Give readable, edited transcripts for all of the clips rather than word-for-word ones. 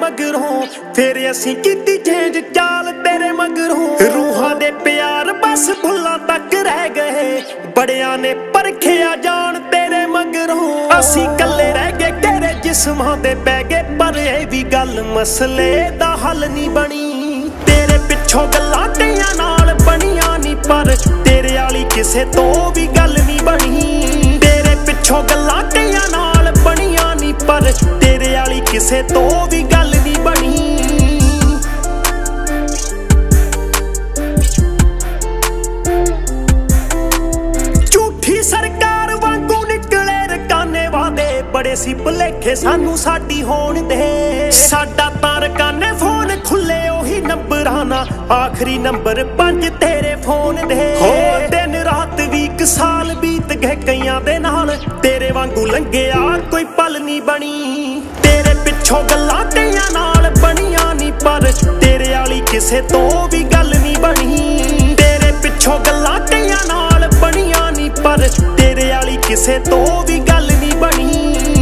मगरों फिर असीं कीती चेंज चाल तेरे मगरों। रूहां दे प्यार बस भुल्लां तक रह गए बड़ियां ने परखिया जान तेरे मगरों। असीं कल्ले रह गए तेरे जिस्मां दे पै गए पर ये भी गल मसले दा हल नहीं बनी। तेरे पिछों गल्लां कईयां नाल बनियां नहीं पर तेरे आली किसे तो भी गल नहीं बनी। तेरे पिछों गल्लां कईयां नाल बनियां नहीं पर तेरे आली किसे तो भी गल नहीं बनी। झूठी सरकार वांगू निकले रकाने वादे बड़े सी भुलेखे सानू साडी होण दे। साडा तां रकाने फोन खुले ओही नंबरां ना आखरी नंबर 5 तेरे फोन दे। हो दिन रात वीक साल बीत गए कईयां दे नाल तेरे वांगू लंघिया कोई पल नहीं बनी। तेरे पिछों गल्लां कईयां नाल बनियां नहीं पर तेरे आली किसे तो भी गल नहीं बनी। तेरे पिछों गल्लां कईयां नाल बनियां नहीं पर तेरे आली किसे तो भी गल नहीं बनी।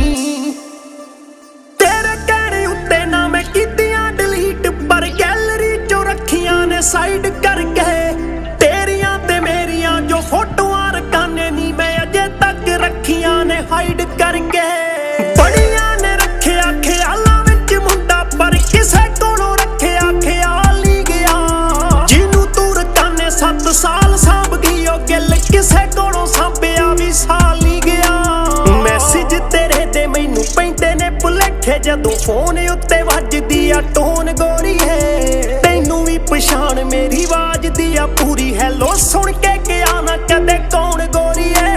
तेरे कहने उत्ते ना मैं कीतियां डिलीट पर गैलरी चो रखियां ने साइड करके। तेरियां ते मेरियां जो फोटोआं रकाने नी मैं अजे तक रखियां ने हाइड करके। बड़ियां ने रखिया ख्यालां विच मुंडा पर किसे कोलों रखिया ख्याल नहीं गया। जिन्नू तू रकाने 7 साल सांभ गई ओ गिल किसे कोलों सांभिया भी साल नहीं गया। मैसेज तेरे दे मैनू पैंदे ने भुलेखे जदों फोन उत्ते वजदी आ टोन गोरी है। तैनू भी पछाण मेरी आवाज दी आ पूरी हैलो सुन के क्या ना कदे कौन गोरी है।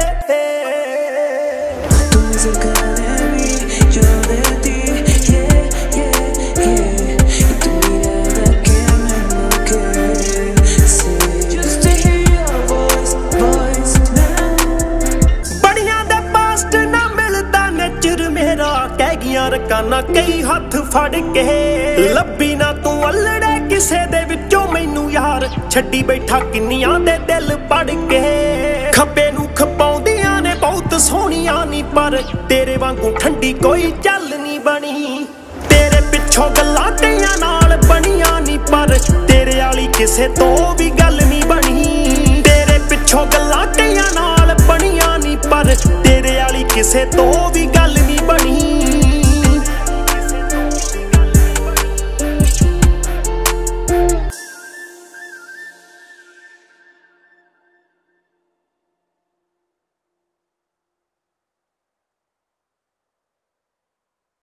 रकाना कई हथ फड़ के लब्भी ना तू अल्लड़े किसे दे विचों मैनू यार छड्डी बैठा किन्नियां दे दिल पड़ के। खब्बे नू खपाउंदियां ने बहुत सोहणियां नी पर तेरे वांगू ठंडी कोई चल नहीं बनी। तेरे पिछों गल्लां कईयां नाल बनियां नी पर तेरे आली किसे तो भी गल नहीं बनी। तेरे पिछों गल्लां कईयां नाल बनियां नी पर तेरे आली किसे तो भी